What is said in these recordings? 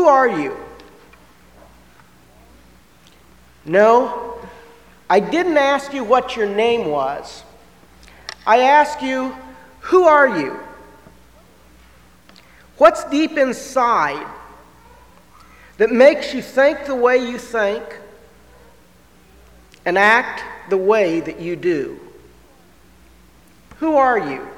Who are you? No, I didn't ask you what your name was. I asked you, who are you? What's deep inside that makes you think the way you think and act the way that you do? Who are you?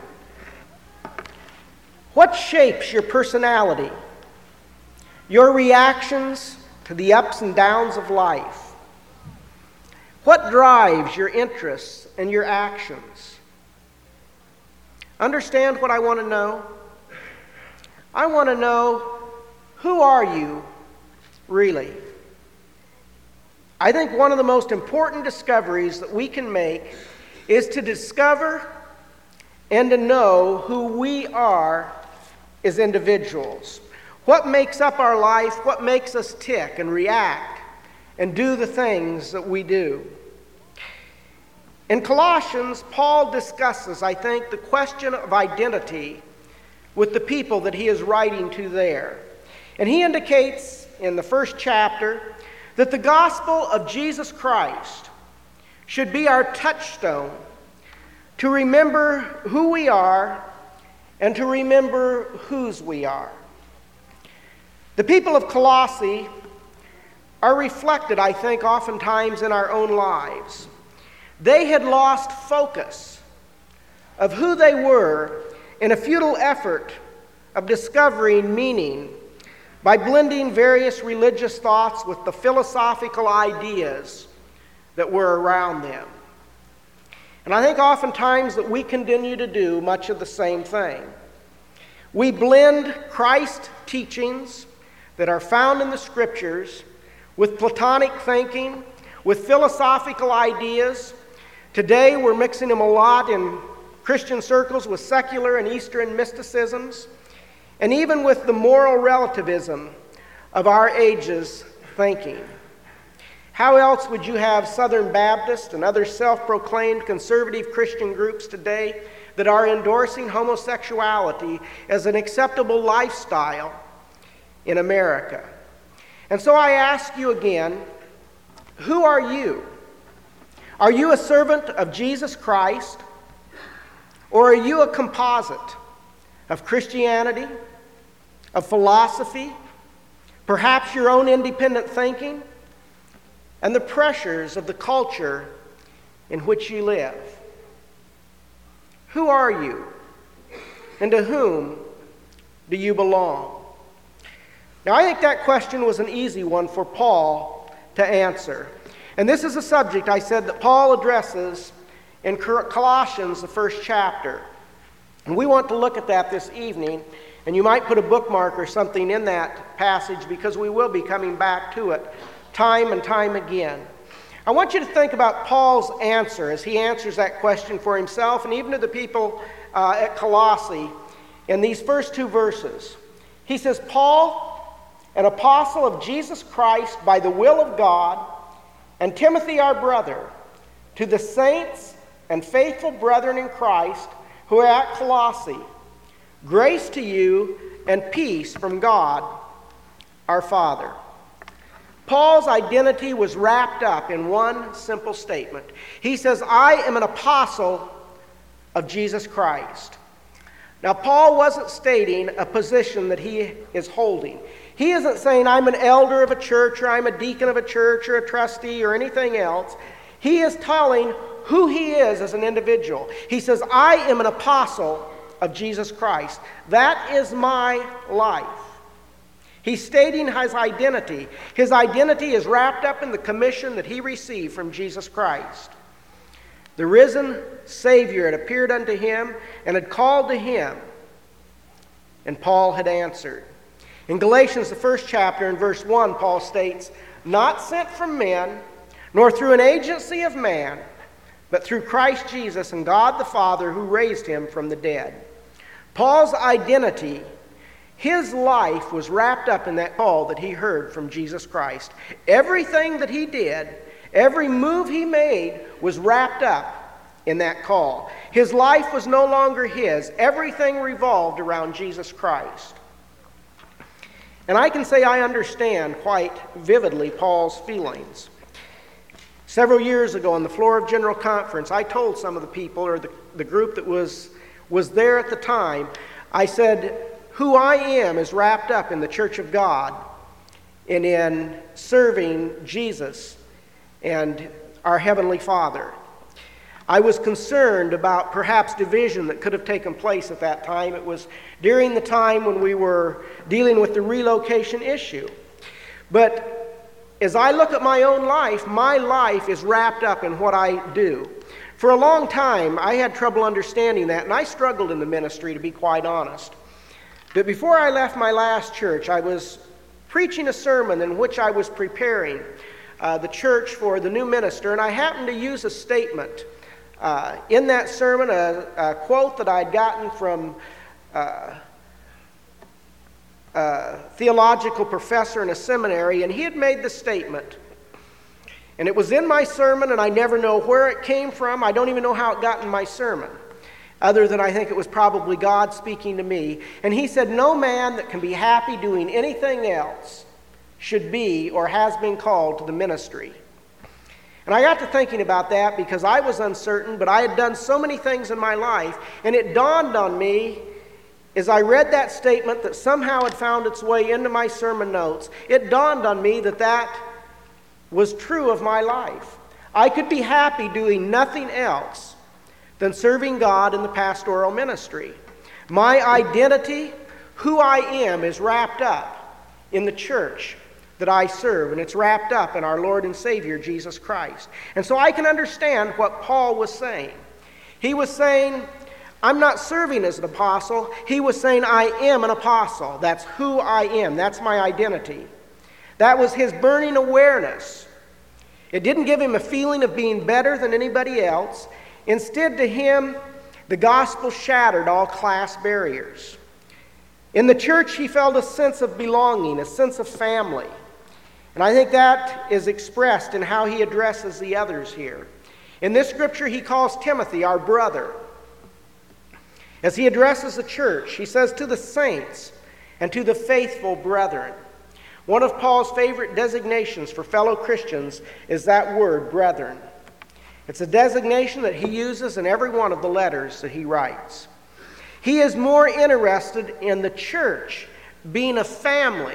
What shapes your personality, your reactions to the ups and downs of life? What drives your interests and your actions? Understand what I want to know? I want to know, who are you really? I think one of the most important discoveries that we can make is to discover and to know who we are as individuals. What makes up our life, what makes us tick and react and do the things that we do. In Colossians, Paul discusses, I think, the question of identity with the people that he is writing to there. And he indicates in the first chapter that the gospel of Jesus Christ should be our touchstone to remember who we are and to remember whose we are. The people of Colossae are reflected, I think, oftentimes in our own lives. They had lost focus of who they were in a futile effort of discovering meaning by blending various religious thoughts with the philosophical ideas that were around them. And I think oftentimes that we continue to do much of the same thing. We blend Christ's teachings that are found in the Scriptures with Platonic thinking, with philosophical ideas. Today we're mixing them a lot in Christian circles with secular and Eastern mysticisms, and even with the moral relativism of our age's thinking. How else would you have Southern Baptist and other self-proclaimed conservative Christian groups today that are endorsing homosexuality as an acceptable lifestyle in America? And so I ask you again, who are you? Are you a servant of Jesus Christ? Or are you a composite of Christianity, of philosophy, perhaps your own independent thinking, and the pressures of the culture in which you live? Who are you? And to whom do you belong? Now, I think that question was an easy one for Paul to answer. And this is a subject, I said, that Paul addresses in Colossians, the first chapter. And we want to look at that this evening, and you might put a bookmark or something in that passage because we will be coming back to it time and time again. I want you to think about Paul's answer as he answers that question for himself and even to the people at Colossae in these first two verses. He says, Paul, an apostle of Jesus Christ by the will of God, and Timothy our brother, to the saints and faithful brethren in Christ who are at Colossae, grace to you and peace from God our Father. Paul's identity was wrapped up in one simple statement. He says, I am an apostle of Jesus Christ. Now, Paul wasn't stating a position that he is holding. He isn't saying, I'm an elder of a church, or I'm a deacon of a church, or a trustee, or anything else. He is telling who he is as an individual. He says, I am an apostle of Jesus Christ. That is my life. He's stating his identity. His identity is wrapped up in the commission that he received from Jesus Christ. The risen Savior had appeared unto him and had called to him, and Paul had answered. In Galatians, the first chapter, in verse 1, Paul states, not sent from men, nor through an agency of man, but through Christ Jesus and God the Father who raised him from the dead. Paul's identity, his life was wrapped up in that call that he heard from Jesus Christ. Everything that he did, every move he made was wrapped up in that call. His life was no longer his. Everything revolved around Jesus Christ. And I can say I understand quite vividly Paul's feelings. Several years ago on the floor of General Conference, I told some of the people, or the group that was there at the time, I said, who I am is wrapped up in the Church of God and in serving Jesus and our Heavenly Father. I was concerned about perhaps division that could have taken place at that time. It was during the time when we were dealing with the relocation issue. But as I look at my own life, my life is wrapped up in what I do. For a long time, I had trouble understanding that, and I struggled in the ministry, to be quite honest. But before I left my last church, I was preaching a sermon in which I was preparing the church for the new minister, and I happened to use a statement in that sermon, a quote that I'd gotten from a theological professor in a seminary, and he had made the statement. And it was in my sermon, and I never know where it came from. I don't even know how it got in my sermon, other than I think it was probably God speaking to me. And he said, no man that can be happy doing anything else should be or has been called to the ministry. And I got to thinking about that because I was uncertain, but I had done so many things in my life, and it dawned on me as I read that statement that somehow had found its way into my sermon notes. It dawned on me that that was true of my life. I could be happy doing nothing else than serving God in the pastoral ministry. My identity, who I am, is wrapped up in the church that I serve, and it's wrapped up in our Lord and Savior, Jesus Christ. And so I can understand what Paul was saying. He was saying, I'm not serving as an apostle. He was saying, I am an apostle. That's who I am. That's my identity. That was his burning awareness. It didn't give him a feeling of being better than anybody else. Instead, to him, the gospel shattered all class barriers. In the church, he felt a sense of belonging, a sense of family. And I think that is expressed in how he addresses the others here. In this scripture, he calls Timothy our brother. As he addresses the church, he says, to the saints and to the faithful brethren. One of Paul's favorite designations for fellow Christians is that word, brethren. It's a designation that he uses in every one of the letters that he writes. He is more interested in the church being a family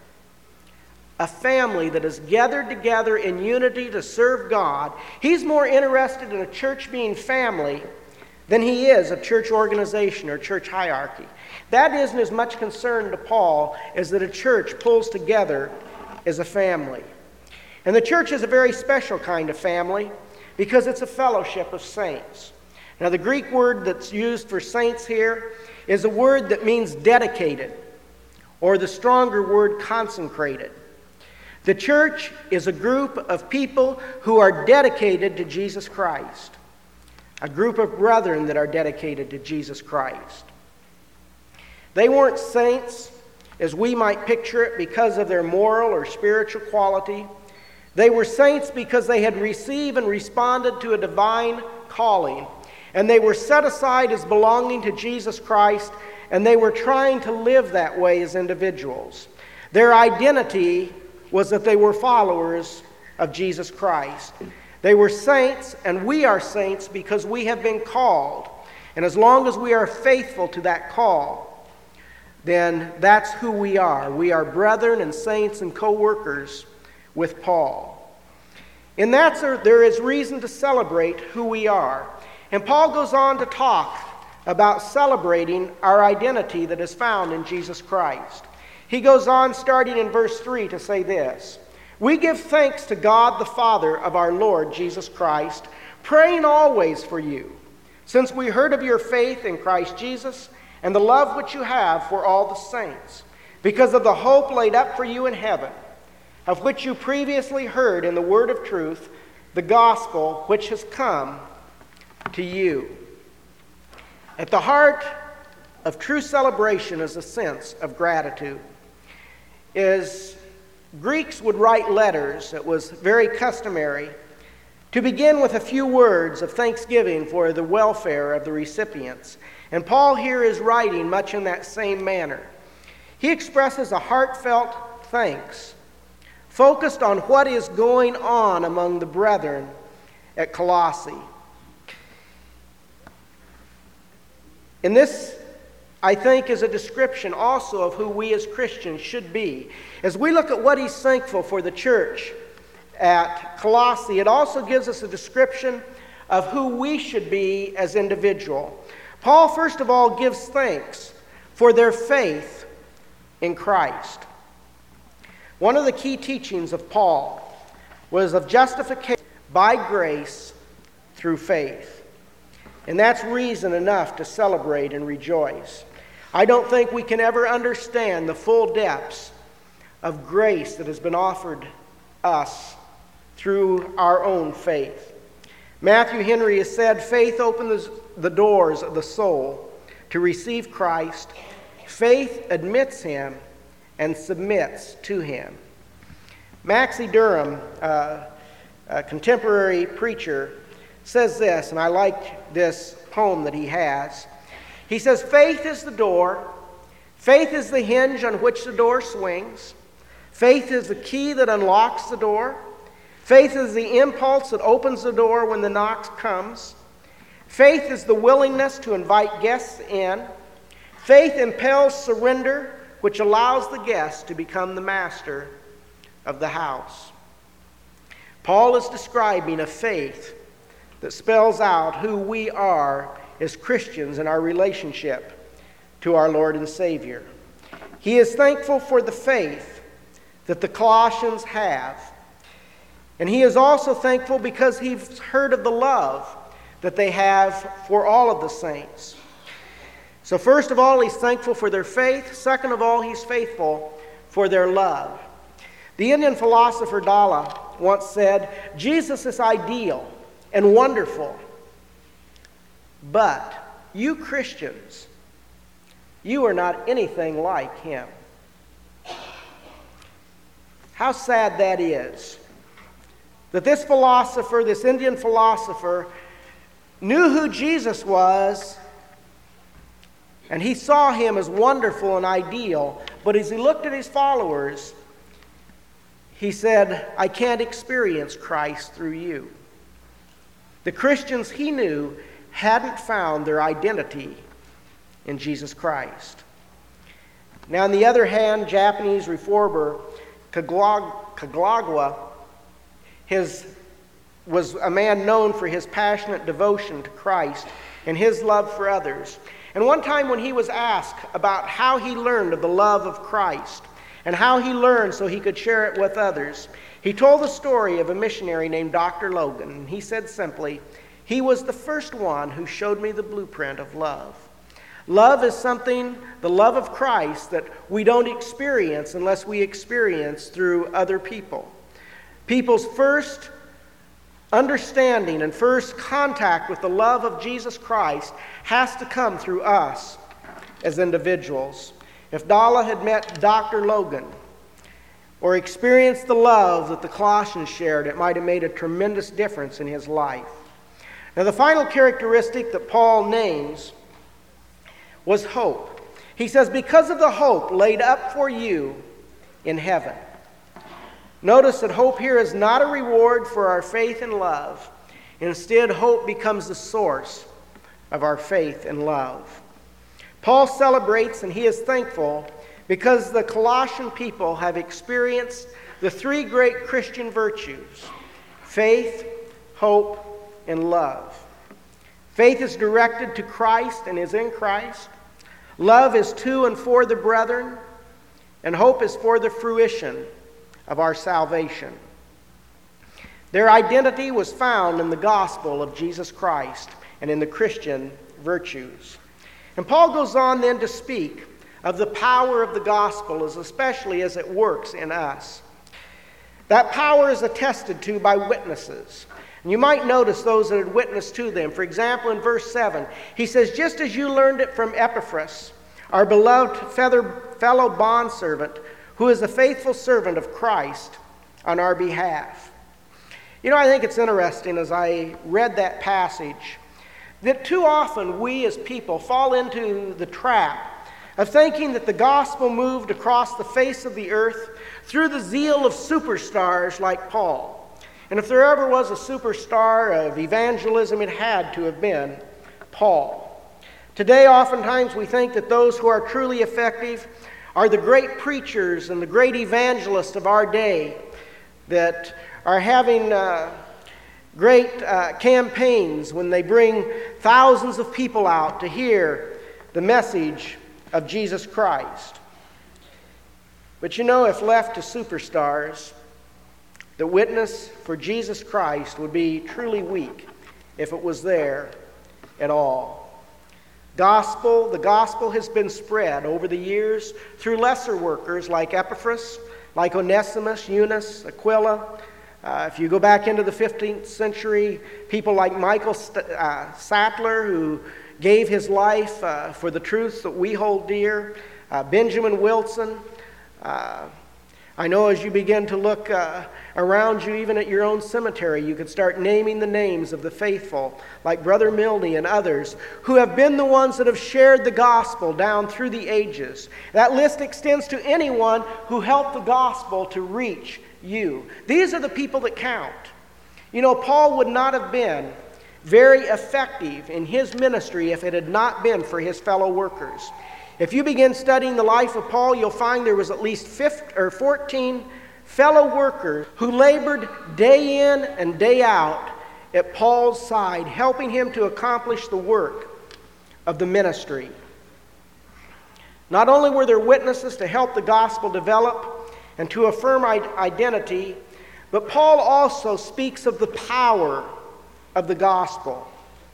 that is gathered together in unity to serve God. He's more interested in a church being family than he is a church organization or church hierarchy. That isn't as much concern to Paul as that a church pulls together as a family. And the church is a very special kind of family because it's a fellowship of saints. Now, the Greek word that's used for saints here is a word that means dedicated, or the stronger word, consecrated. The church is a group of people who are dedicated to Jesus Christ, a group of brethren that are dedicated to Jesus Christ. They weren't saints as we might picture it because of their moral or spiritual quality. They were saints because they had received and responded to a divine calling, and they were set aside as belonging to Jesus Christ, and they were trying to live that way as individuals. Their identity was that they were followers of Jesus Christ. They were saints, and we are saints because we have been called. And as long as we are faithful to that call, then that's who we are. We are brethren and saints and co-workers with Paul. In that, there is reason to celebrate who we are. And Paul goes on to talk about celebrating our identity that is found in Jesus Christ. He goes on, starting in verse 3, to say this: we give thanks to God the Father of our Lord Jesus Christ, praying always for you, since we heard of your faith in Christ Jesus and the love which you have for all the saints, because of the hope laid up for you in heaven, of which you previously heard in the word of truth, the gospel which has come to you. At the heart of true celebration is a sense of gratitude. As Greeks would write letters, it was very customary to begin with a few words of thanksgiving for the welfare of the recipients. And Paul here is writing much in that same manner. He expresses a heartfelt thanks, focused on what is going on among the brethren at Colossae. And this, I think, is a description also of who we as Christians should be. As we look at what he's thankful for the church at Colossae, it also gives us a description of who we should be as individuals. Paul, first of all, gives thanks for their faith in Christ. One of the key teachings of Paul was of justification by grace through faith. And that's reason enough to celebrate and rejoice. I don't think we can ever understand the full depths of grace that has been offered us through our own faith. Matthew Henry has said, faith opens the doors of the soul to receive Christ. Faith admits him and submits to him. Maxie Durham, a contemporary preacher, says this, and I like this poem that he has. He says, faith is the door. Faith is the hinge on which the door swings. Faith is the key that unlocks the door. Faith is the impulse that opens the door when the knock comes. Faith is the willingness to invite guests in. Faith impels surrender, which allows the guest to become the master of the house. Paul is describing a faith that spells out who we are as Christians in our relationship to our Lord and Savior. He is thankful for the faith that the Colossians have. And he is also thankful because he's heard of the love that they have for all of the saints. So first of all, he's thankful for their faith. Second of all, he's faithful for their love. The Indian philosopher Dalla once said, Jesus is ideal and wonderful, but you Christians, you are not anything like him. How sad that is. That this philosopher, this Indian philosopher, knew who Jesus was, and he saw him as wonderful and ideal, but as he looked at his followers, he said, I can't experience Christ through you. The Christians he knew hadn't found their identity in Jesus Christ. Now, on the other hand, Japanese reformer Kagagawa was a man known for his passionate devotion to Christ and his love for others. And one time when he was asked about how he learned of the love of Christ and how he learned so he could share it with others, he told the story of a missionary named Dr. Logan. And he said simply, he was the first one who showed me the blueprint of love. Love is something, the love of Christ, that we don't experience unless we experience through other people. People's first understanding and first contact with the love of Jesus Christ has to come through us as individuals. If Dalla had met Dr. Logan or experienced the love that the Colossians shared, it might have made a tremendous difference in his life. Now, the final characteristic that Paul names was hope. He says, because of the hope laid up for you in heaven. Notice that hope here is not a reward for our faith and love. Instead, hope becomes the source of our faith and love. Paul celebrates and he is thankful because the Colossian people have experienced the three great Christian virtues: faith, hope, and love. Faith is directed to Christ and is in Christ. Love is to and for the brethren. And hope is for the fruition of our salvation. Their identity was found in the gospel of Jesus Christ and in the Christian virtues. And Paul goes on then to speak of the power of the gospel, especially as it works in us. That power is attested to by witnesses. And you might notice those that had witnessed to them. For example, in verse 7, he says, just as you learned it from Epaphras, our beloved fellow bondservant, who is a faithful servant of Christ on our behalf. You know, I think it's interesting as I read that passage that too often we as people fall into the trap of thinking that the gospel moved across the face of the earth through the zeal of superstars like Paul. And if there ever was a superstar of evangelism, it had to have been Paul. Today, oftentimes, we think that those who are truly effective are the great preachers and the great evangelists of our day that are having great campaigns when they bring thousands of people out to hear the message of Jesus Christ. But if left to superstars, the witness for Jesus Christ would be truly weak if it was there at all. The gospel has been spread over the years through lesser workers like Epaphras, like Onesimus, Eunice, Aquila. If you go back into the 15th century, people like Michael Sattler, who gave his life for the truths that we hold dear, Benjamin Wilson. I know as you begin to look around you, even at your own cemetery, you could start naming the names of the faithful, like Brother Milne and others, who have been the ones that have shared the gospel down through the ages. That list extends to anyone who helped the gospel to reach you. These are the people that count. Paul would not have been very effective in his ministry if it had not been for his fellow workers. If you begin studying the life of Paul, you'll find there was at least 14 fellow workers who labored day in and day out at Paul's side, helping him to accomplish the work of the ministry. Not only were there witnesses to help the gospel develop and to affirm identity, but Paul also speaks of the power of the gospel.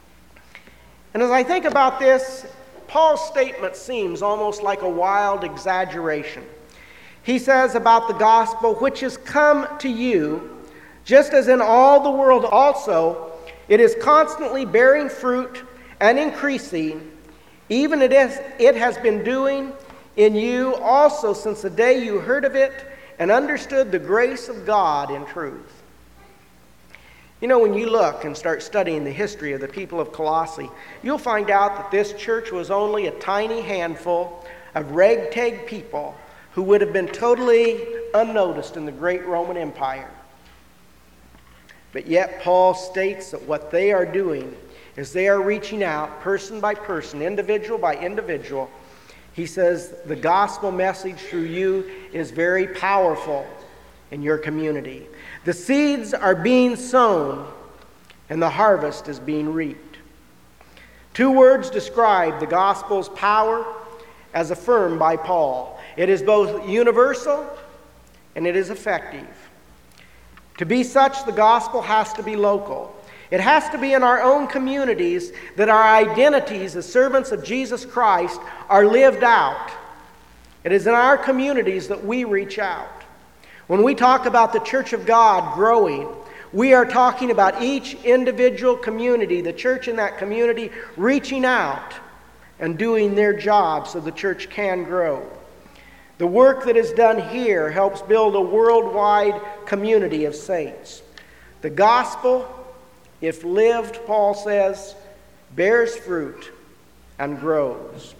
And as I think about this, Paul's statement seems almost like a wild exaggeration. He says about the gospel, which has come to you, just as in all the world also, it is constantly bearing fruit and increasing, even as it has been doing in you also since the day you heard of it and understood the grace of God in truth. When you look and start studying the history of the people of Colossae, you'll find out that this church was only a tiny handful of ragtag people who would have been totally unnoticed in the great Roman Empire. But yet Paul states that what they are doing is they are reaching out person by person, individual by individual. He says the gospel message through you is very powerful in your community. The seeds are being sown and the harvest is being reaped. Two words describe the gospel's power as affirmed by Paul. It is both universal and it is effective. To be such, the gospel has to be local. It has to be in our own communities that our identities as servants of Jesus Christ are lived out. It is in our communities that we reach out. When we talk about the Church of God growing, we are talking about each individual community, the church in that community, reaching out and doing their job so the church can grow. The work that is done here helps build a worldwide community of saints. The gospel, if lived, Paul says, bears fruit and grows.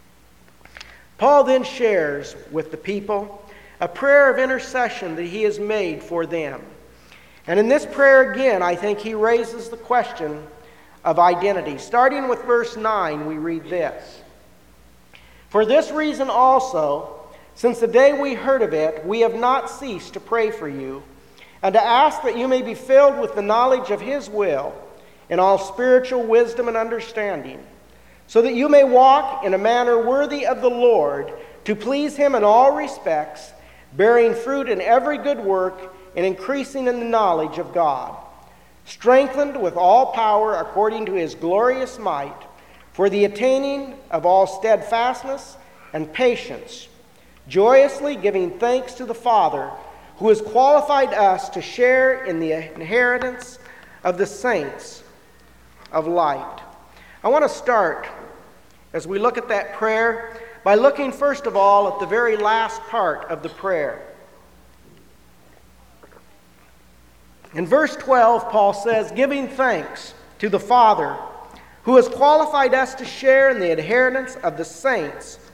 Paul then shares with the people a prayer of intercession that he has made for them. And in this prayer again, I think he raises the question of identity. Starting with verse 9, we read this. For this reason also, since the day we heard of it, we have not ceased to pray for you, and to ask that you may be filled with the knowledge of his will, in all spiritual wisdom and understanding, so that you may walk in a manner worthy of the Lord, to please him in all respects, bearing fruit in every good work and increasing in the knowledge of God, strengthened with all power according to his glorious might, for the attaining of all steadfastness and patience, joyously giving thanks to the Father, who has qualified us to share in the inheritance of the saints of light. I want to start, as we look at that prayer, by looking first of all at the very last part of the prayer. In verse 12, Paul says, giving thanks to the Father, who has qualified us to share in the inheritance of the saints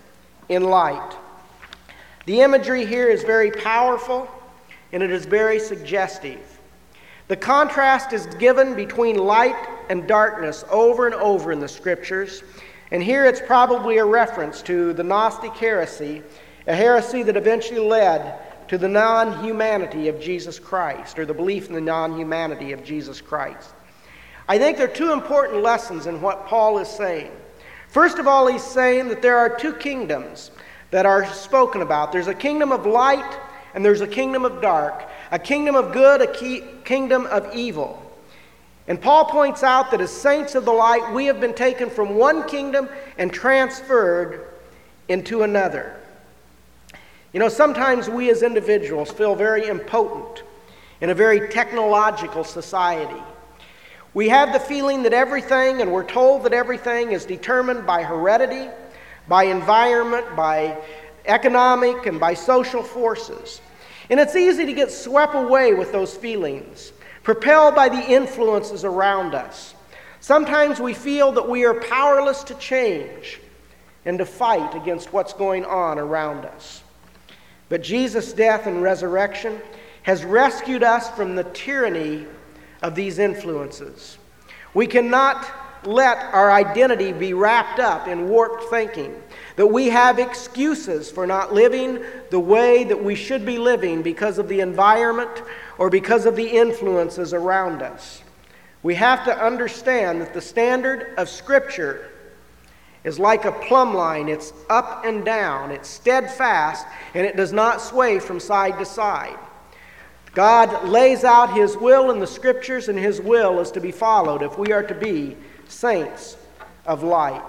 in light. The imagery here is very powerful and it is very suggestive. The contrast is given between light and darkness over and over in the Scriptures, and here it's probably a reference to the Gnostic heresy, a heresy that eventually led to the non-humanity of Jesus Christ, or the belief in the non-humanity of Jesus Christ. I think there are two important lessons in what Paul is saying. First of all, he's saying that there are two kingdoms that are spoken about. There's a kingdom of light and there's a kingdom of dark, a kingdom of good, a kingdom of evil. And Paul points out that as saints of the light, we have been taken from one kingdom and transferred into another. You know, sometimes we as individuals feel very impotent in a very technological society. We have the feeling that everything, and we're told that everything is determined by heredity, by environment, by economic, and by social forces. And it's easy to get swept away with those feelings, propelled by the influences around us. Sometimes we feel that we are powerless to change and to fight against what's going on around us. But Jesus' death and resurrection has rescued us from the tyranny of these influences. We cannot let our identity be wrapped up in warped thinking, that we have excuses for not living the way that we should be living because of the environment or because of the influences around us. We have to understand that the standard of Scripture is like a plumb line. It's up and down, it's steadfast, and it does not sway from side to side. God lays out His will in the Scriptures, and His will is to be followed if we are to be saints of light.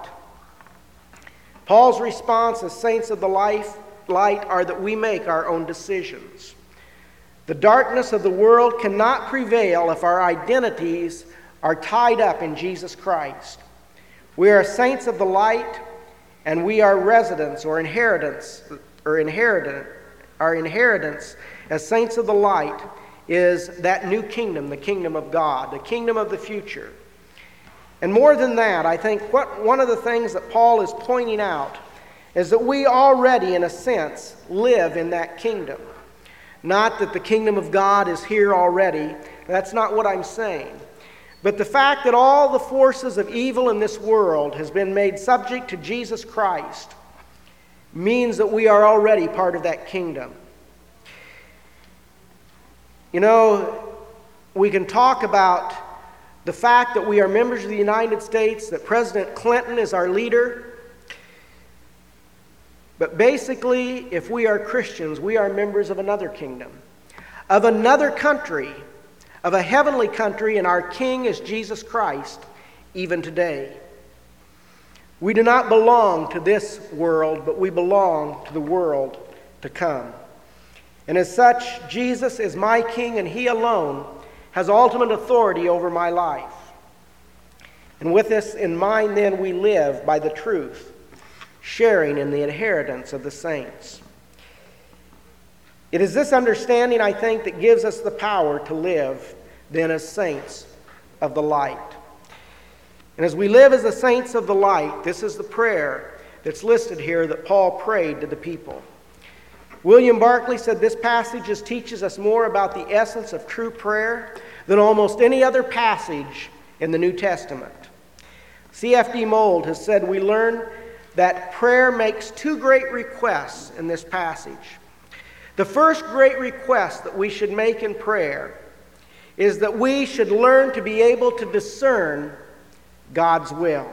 Paul's response as saints of the light are that we make our own decisions. The darkness of the world cannot prevail if our identities are tied up in Jesus Christ. We are saints of the light, and we are residents or inheritance. Our inheritance as saints of the light is that new kingdom, the kingdom of God, the kingdom of the future. And more than that, I think one of the things that Paul is pointing out is that we already, in a sense, live in that kingdom. Not that the kingdom of God is here already. That's not what I'm saying. But the fact that all the forces of evil in this world has been made subject to Jesus Christ means that we are already part of that kingdom. You know, we can talk about the fact that we are members of the United States, that President Clinton is our leader. But basically, if we are Christians, we are members of another kingdom, of another country, of a heavenly country, and our King is Jesus Christ, even today. We do not belong to this world, but we belong to the world to come. And as such, Jesus is my King, and He alone has ultimate authority over my life. And with this in mind, then, we live by the truth, sharing in the inheritance of the saints. It is this understanding, I think, that gives us the power to live, then, as saints of the light. And as we live as the saints of the light, this is the prayer that's listed here that Paul prayed to the people. William Barclay said this passage teaches us more about the essence of true prayer than almost any other passage in the New Testament. C.F.D. Mould has said we learn that prayer makes two great requests in this passage. The first great request that we should make in prayer is that we should learn to be able to discern God's will.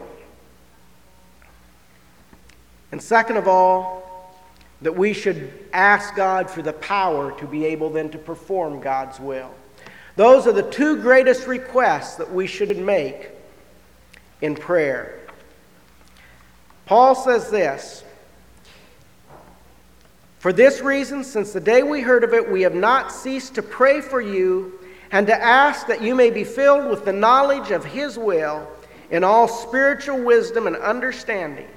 And second of all, that we should ask God for the power to be able then to perform God's will. Those are the two greatest requests that we should make in prayer. Paul says this, "For this reason, since the day we heard of it, we have not ceased to pray for you and to ask that you may be filled with the knowledge of His will in all spiritual wisdom and understanding."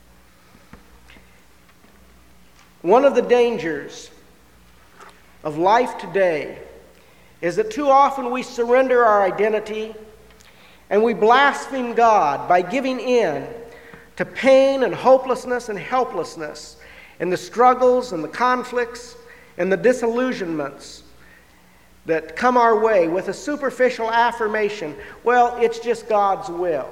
One of the dangers of life today is that too often we surrender our identity and we blaspheme God by giving in to pain and hopelessness and helplessness and the struggles and the conflicts and the disillusionments that come our way with a superficial affirmation, well, it's just God's will.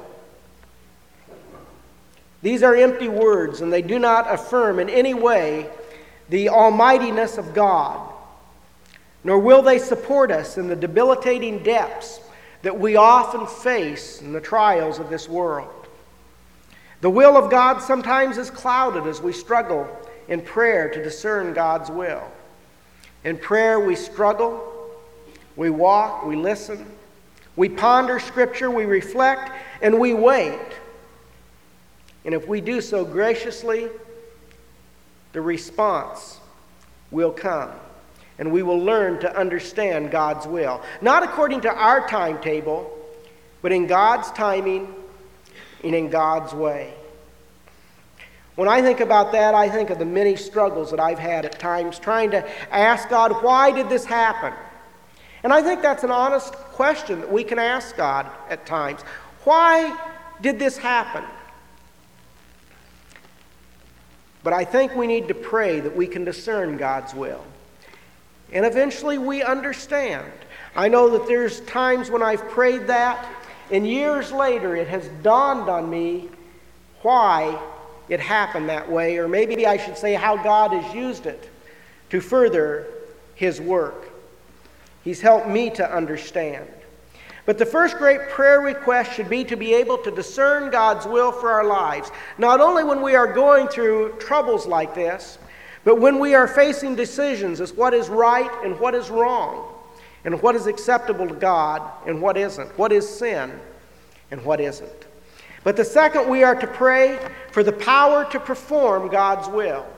These are empty words, and they do not affirm in any way the almightiness of God, nor will they support us in the debilitating depths that we often face in the trials of this world. The will of God sometimes is clouded as we struggle in prayer to discern God's will. In prayer we struggle, we walk, we listen, we ponder Scripture, we reflect, and we wait. And if we do so graciously, the response will come. And we will learn to understand God's will. Not according to our timetable, but in God's timing and in God's way. When I think about that, I think of the many struggles that I've had at times trying to ask God, why did this happen? And I think that's an honest question that we can ask God at times. Why did this happen? But I think we need to pray that we can discern God's will. And eventually we understand. I know that there's times when I've prayed that, and years later it has dawned on me why it happened that way, or maybe I should say how God has used it to further His work. He's helped me to understand. But the first great prayer request should be to be able to discern God's will for our lives, not only when we are going through troubles like this, but when we are facing decisions as what is right and what is wrong, and what is acceptable to God and what isn't, what is sin and what isn't. But the second, we are to pray for the power to perform God's will.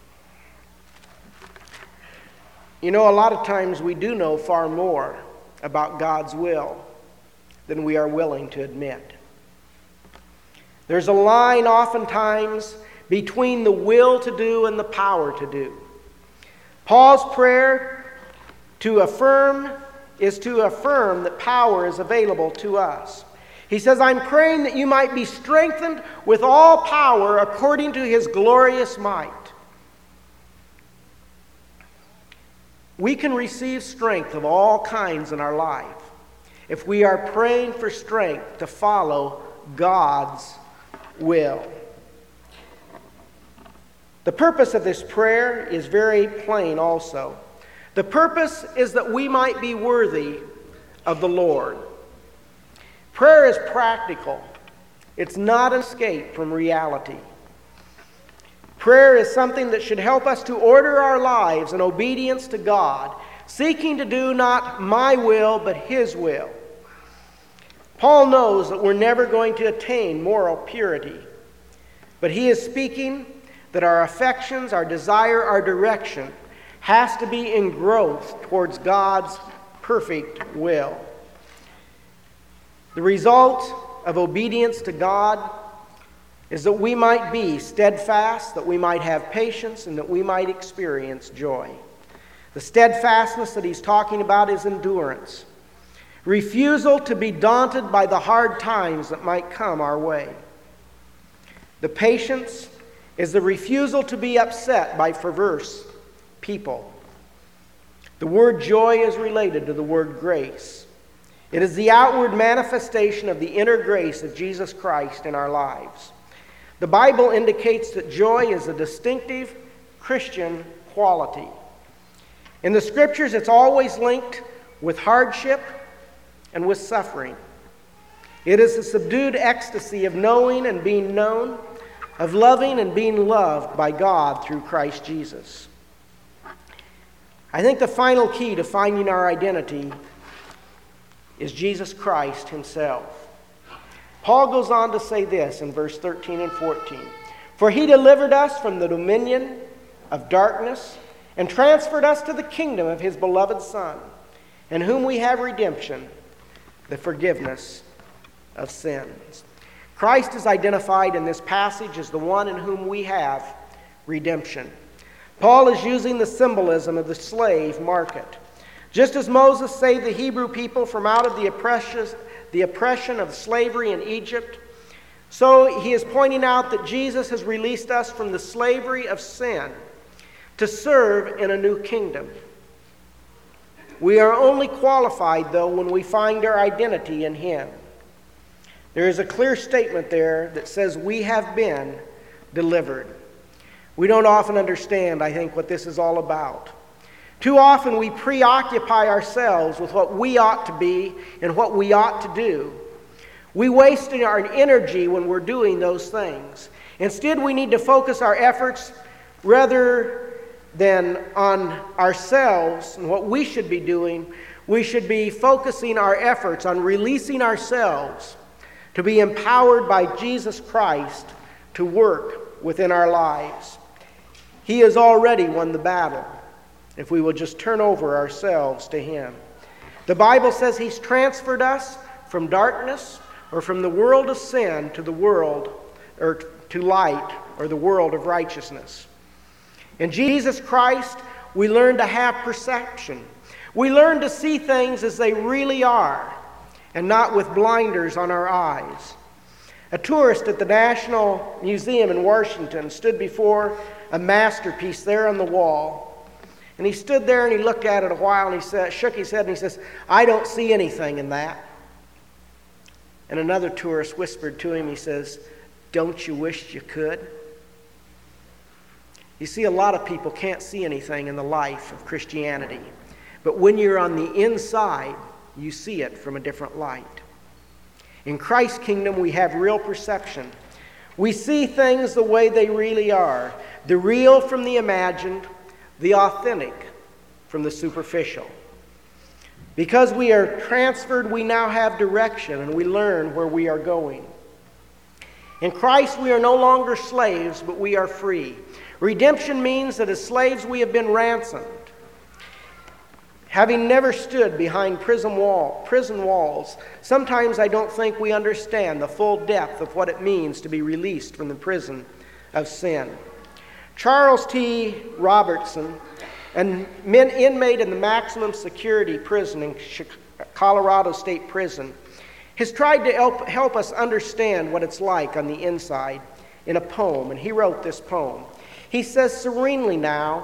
You know, a lot of times we do know far more about God's will than we are willing to admit. There's a line oftentimes between the will to do and the power to do. Paul's prayer is to affirm that power is available to us. He says, I'm praying that you might be strengthened with all power according to His glorious might. We can receive strength of all kinds in our life if we are praying for strength to follow God's will. The purpose of this prayer is very plain also. The purpose is that we might be worthy of the Lord. Prayer is practical. It's not an escape from reality. Prayer is something that should help us to order our lives in obedience to God, seeking to do not my will, but His will. Paul knows that we're never going to attain moral purity, but he is speaking that our affections, our desire, our direction has to be in growth towards God's perfect will. The result of obedience to God is that we might be steadfast, that we might have patience, and that we might experience joy. The steadfastness that he's talking about is endurance. Refusal to be daunted by the hard times that might come our way. The patience is the refusal to be upset by perverse people. The word joy is related to the word grace. It is the outward manifestation of the inner grace of Jesus Christ in our lives. The Bible indicates that joy is a distinctive Christian quality. In the Scriptures, it's always linked with hardship and with suffering. It is the subdued ecstasy of knowing and being known, of loving and being loved by God through Christ Jesus. I think the final key to finding our identity is Jesus Christ Himself. Paul goes on to say this in verse 13 and 14. For He delivered us from the dominion of darkness and transferred us to the kingdom of His beloved Son, in whom we have redemption, the forgiveness of sins. Christ is identified in this passage as the one in whom we have redemption. Paul is using the symbolism of the slave market. Just as Moses saved the Hebrew people from out of the oppression of slavery in Egypt, So he is pointing out that Jesus has released us from the slavery of sin to serve in a new kingdom. We are only qualified, though, when we find our identity in him. There is a clear statement there that says we have been delivered. We don't often understand, I think, what this is all about. Too often we preoccupy ourselves with what we ought to be and what we ought to do. We waste our energy when we're doing those things. Instead, we need to focus our efforts rather than on ourselves and what we should be doing. We should be focusing our efforts on releasing ourselves to be empowered by Jesus Christ to work within our lives. He has already won the battle if we will just turn over ourselves to him. The Bible says he's transferred us from darkness or from the world of sin to the world or to light or the world of righteousness. In Jesus Christ, we learn to have perception. We learn to see things as they really are and not with blinders on our eyes. A tourist at the National Museum in Washington stood before a masterpiece there on the wall. And he stood there and he looked at it a while and he shook his head and he says, "I don't see anything in that." And another tourist whispered to him, he says, "Don't you wish you could?" You see, a lot of people can't see anything in the life of Christianity. But when you're on the inside, you see it from a different light. In Christ's kingdom, we have real perception. We see things the way they really are. The real from the imagined, the authentic from the superficial. Because we are transferred, we now have direction and we learn where we are going. In Christ, we are no longer slaves, but we are free. Redemption means that as slaves we have been ransomed. Having never stood behind prison walls, sometimes I don't think we understand the full depth of what it means to be released from the prison of sin. Charles T. Robertson, an inmate in the maximum security prison in Colorado State Prison, has tried to help us understand what it's like on the inside in a poem, and he wrote this poem. He says, "Serenely now,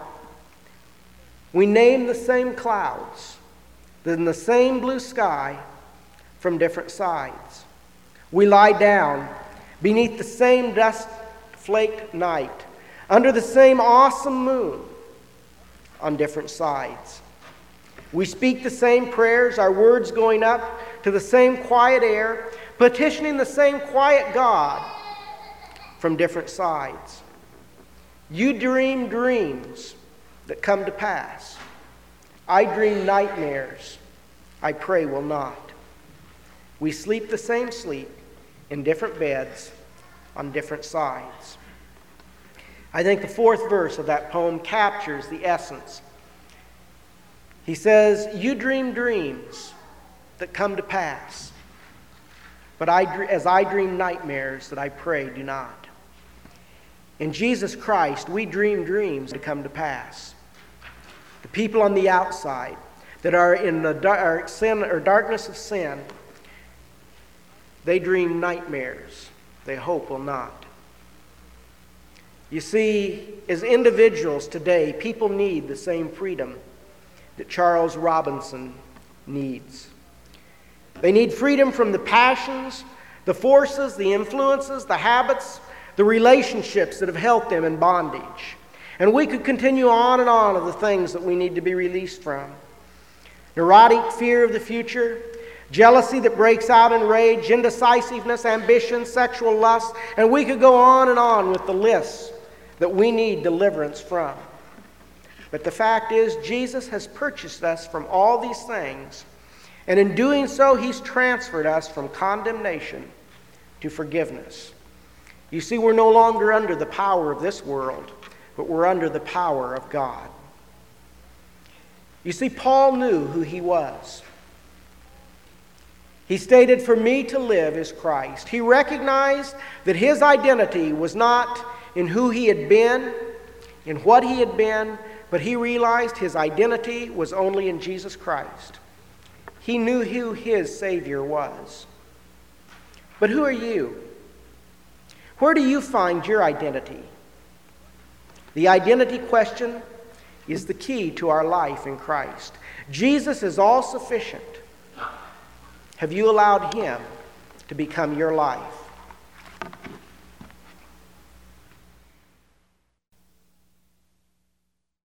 we name the same clouds, then the same blue sky from different sides. We lie down beneath the same dust-flaked night, under the same awesome moon on different sides. We speak the same prayers, our words going up to the same quiet air, petitioning the same quiet God from different sides. You dream dreams that come to pass. I dream nightmares I pray will not. We sleep the same sleep in different beds on different sides." I think the fourth verse of that poem captures the essence. He says, "You dream dreams that come to pass, but as I dream nightmares that I pray do not." In Jesus Christ, we dream dreams that come to pass. The people on the outside that are in the sin or darkness of sin, they dream nightmares they hope will not. You see, as individuals today, people need the same freedom that Charles Robinson needs. They need freedom from the passions, the forces, the influences, the habits, the relationships that have held them in bondage. And we could continue on and on of the things that we need to be released from. Neurotic fear of the future, jealousy that breaks out in rage, indecisiveness, ambition, sexual lust, and we could go on and on with the lists that we need deliverance from. But the fact is, Jesus has purchased us from all these things, and in doing so, he's transferred us from condemnation to forgiveness. You see, we're no longer under the power of this world, but we're under the power of God. You see, Paul knew who he was. He stated, "For me to live is Christ." He recognized that his identity was not in who he had been, in what he had been, but he realized his identity was only in Jesus Christ. He knew who his Savior was. But who are you? Where do you find your identity? The identity question is the key to our life in Christ. Jesus is all sufficient. Have you allowed Him to become your life?